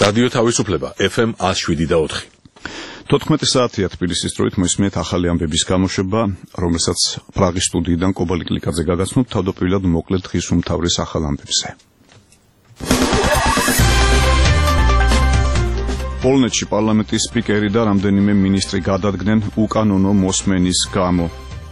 რადიო თავისუფლება FM 107.4. 14 საათია თბილისის დროით მოისმენთ ახალი ამბების გამოშვება, რომელსაც პრაღის სტუდიიდან კობალტ კლიკაძე გაგაცნობთ თავდაპირველად მოკლედ დღის უმთავრეს ახალ ამბებზე. პოლონეთში პარლამენტის სპიკერი და რამდენიმე მინისტრი გადადგნენ უკანონო მოსმენის გამო.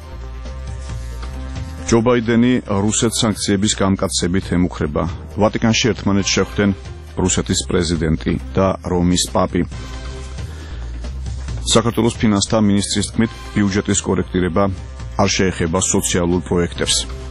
ჯო ბაიდენი რუსეთს სანქციების გამკაცებით ემუქრება. ვატიკანში ერთმანეთს შეხვდნენ რუსეთის პრეზიდენტი და რომის პაპი. საქართველოს ფინანსთა მინისტრის თქმით, ბიუჯეტის კორექტირება არ შეეხება სოციალურ პროექტებს.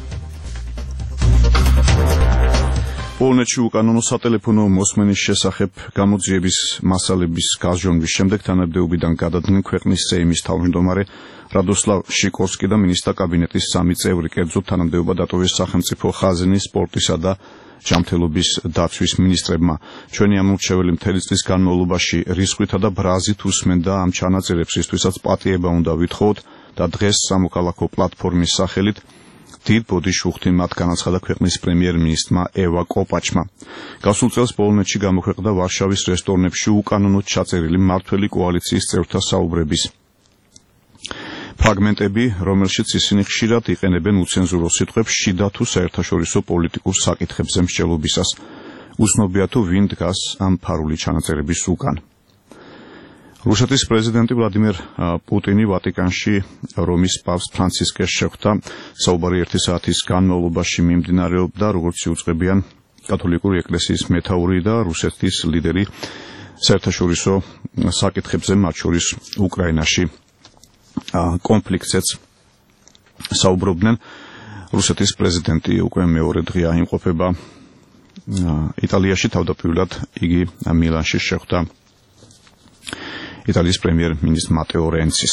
პოლონეთში უკანონო სატელეფონო მოსმენის შესახებ გამოძიების მასალების გაზრდნის შემდეგ თანამდებობიდან გადადგნენ ქვეყნის სეიმის თავმჯდომარე რადოსლავ შიკორსკი და მინისტრთა კაბინეტის 3 წევრი, კერძოდ თანამდებობა დატოვეს სახელმწიფო ხაზინის, სპორტისა და ჯანმრთელობის დაცვის მინისტრებმა. ჩვენი ამორჩეველი მთელი წლის განმავლობაში რისხვითა და ბრაზით უსმენდა ამ ჩანაწერებს, რისთვისაც პატიება უნდა ვითხოვოთ და დღეს სამოქალაქო პლატფორმის სახელით დიდ ბოდიშუხთი მათ განაცხადა ქვეყნის პრემიერ-მინისტრმა ევა კოპაჩმა. გასულ წელს პოლონეთში გამოქვეყნდა ვარშავის რესტორნებში უკანონოდ ჩაწერილი მმართველი კოალიციის წევრთა საუბრების ფრაგმენტები, რომელშიც ისინი ხშირად იყენებენ უცენზურო სიტყვებს შიდა თუ საერთაშორისო პოლიტიკურ საკითხებზე მსჯელობისას. უცნობია თუ ვინ დგას ამ ფარული ჩანაწერების უკან. რუსეთის პრეზიდენტი ვლადიმერ პუტინი ვატიკანში რომის პაპს ფრანცისკეს შეხვდა. საუბარი 1 საათის განმავლობაში მიმდინარეობდა, როგორც იუწყებიან კათოლიკური ეკლესიის მეთაური და რუსეთის ლიდერი საერთაშორისო საკითხებზე, მათ შორის უკრაინაში კონფლიქტზეც საუბრობდნენ. რუსეთის პრეზიდენტი უკვე მეორე დღეა იმყოფება იტალიაში, თავდაპირველად იგი მილანში შეხვდა იტალიის პრემიერ-მინისტრ მატეო რენცის.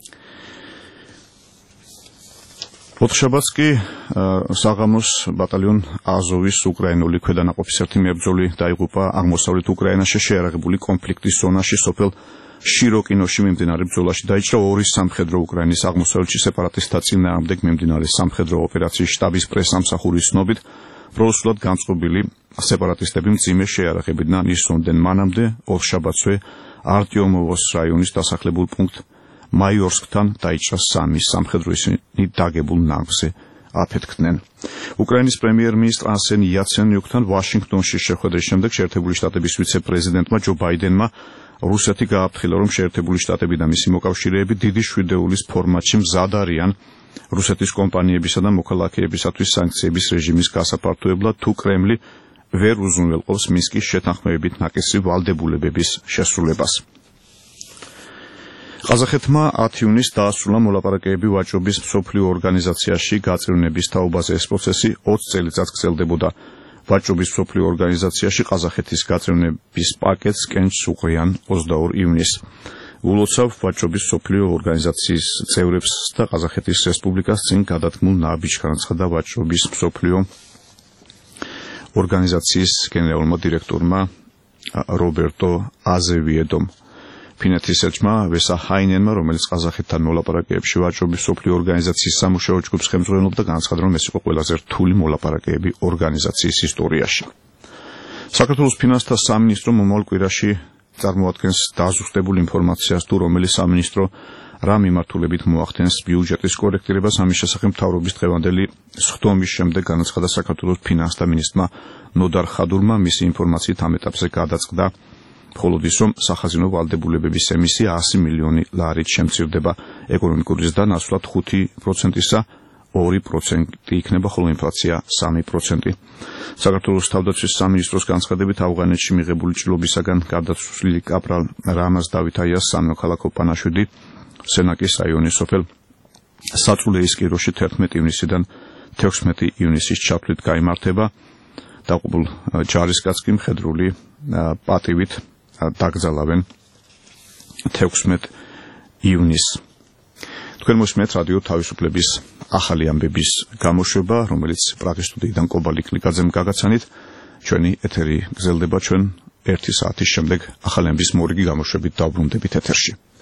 ოთხშაბათს კი საღამოს ბატალიონ აზოვის უკრაინული ქვედანაყოფისერთი მებრძოლი დაიღუპა აღმოსავლეთ უკრაინაში შეიარაღებული კონფლიქტის ზონაში სოფელ შიროკინოში მიმდინარე ბრძოლაში. დაიჭრა 2 სამხედრო უკრაინის აღმოსავლეთში სეპარატისტთა წინააღმდეგ მიმდინარე სამხედრო ოპერაციის შტაბის პრესამსახურის ცნობით, პროსულად განწყობილი სეპარატისტები მძიმე შეიარაღებიდან ისონდნენ. მანამდე ოთხშაბათსვე არტიომოვოს რაიონის დასახლებულ პუნქტ მაიორსკთან დაიჭრა 3 სამხედრო, ისინი დაგებულ ნავზე აფეთქდნენ. უკრაინის პრემიერ-მინისტრ არსენ იაცენიუკთან ვაშინგტონში შეხვედრის შემდეგ შეერთებული შტატების ვიცე-პრეზიდენტმა ჯო ბაიდენმა რუსეთი გააფრთხილა, რომ შეერთებული შტატები და მისი მოკავშირეები დიდი შვიდეულის ფორმატში მზად არიან რუსეთის კომპანიებისა და მოქალაქეებისათვის სანქციების რეჟიმის გასაფართოებლად, თუ კრემლი ვერ უზრუნველყოფს მინსკის შეთანხმებებით ნაკისი ვალდებულებების შესრულებას. ყაზახეთმა 10 ივნისს დაასრულა მოლაპარაკებები ვაჭრობის მსოფლიო ორგანიზაციაში გაწევრიანების თაობაზე. ეს პროცესი 20 წელიწადს გრძელდებოდა. ვაჭრობის მსოფლიო ორგანიზაციაში ყაზახეთის გაწევრიანების პაკეტს კენჭს უყრიან 22 ივნისს. ულოცავ ვაჭრობის მსოფლიო ორგანიზაციის წევრებს და ყაზახეთის რესპუბლიკას წინ გადადგმულ ნაბიჯს განაცხადა ვაჭრობის მსოფლიო ორგანიზაციის გენერალურმა დირექტორმა რობერტო აზევიედომ. ფინეთის ელჩმა ვესა ჰაინენმა, რომელიც ყაზახეთთან მოლაპარაკებებში ვაჭრობის მსოფლიო ორგანიზაციის სამუშაო ჯგუფს ხელმძღვანელობდა, განაცხადა, რომ ეს იყო ყველაზე რთული მოლაპარაკებები ორგანიზაციის ისტორიაში. საქართველოს ფინანსთა სამინისტრო მომავალ კვირაში წარმოადგენს დაზუსტებულ ინფორმაციას, თუ რომელი სამინისტრო რა მიმართულებით მოახდენს ბიუჯეტის კორექტირებას. ამის შესახებ მთავრობის დღევანდელი სხდომის შემდეგ განაცხადა საქართველოს ფინანსთა მინისტრმა ნოდარ ხადურმა. მისი ინფორმაციით ამ ეტაპზე გადაწყდა მხოლოდ ის, რომ სახაზინო ვალდებულებების ემისია 100 მილიონი ლარით შემცირდება. ეკონომიკური ზრდა ნაცვლად 5%-ისა 2% იქნება, ხოლო ინფლაცია 3%. საქართველოს თავდაცვის სამინისტროს განცხადებით, ავღანეთში მიღებული ჭრილობისაგან გარდაცვლილი კაპრალ რამაზ დავითაიას სამოქალაქო პანაშვიდი სენაკის რაიონის სოფელ საწულეის კიროში 11 ივნისიდან 16 ივნისის ჩათვლით გაიმართება. დაყუპულ ჯარისკაცს კი მხედრული პატივით დაკრძალავენ 16 ივნისს. თქვენ მოსმენთ რადიო თავისუფლების ახალი ამბების გამოშვება, რომელიც პრაღის სტუდიიდან კობალტ კლიკაძემ გაგაცანით. ჩვენი ეთერი გრძელდება, ჩვენ 1 საათის შემდეგ ახალი ამბის მორიგი გამოშვებით დავბრუნდებით ეთერში.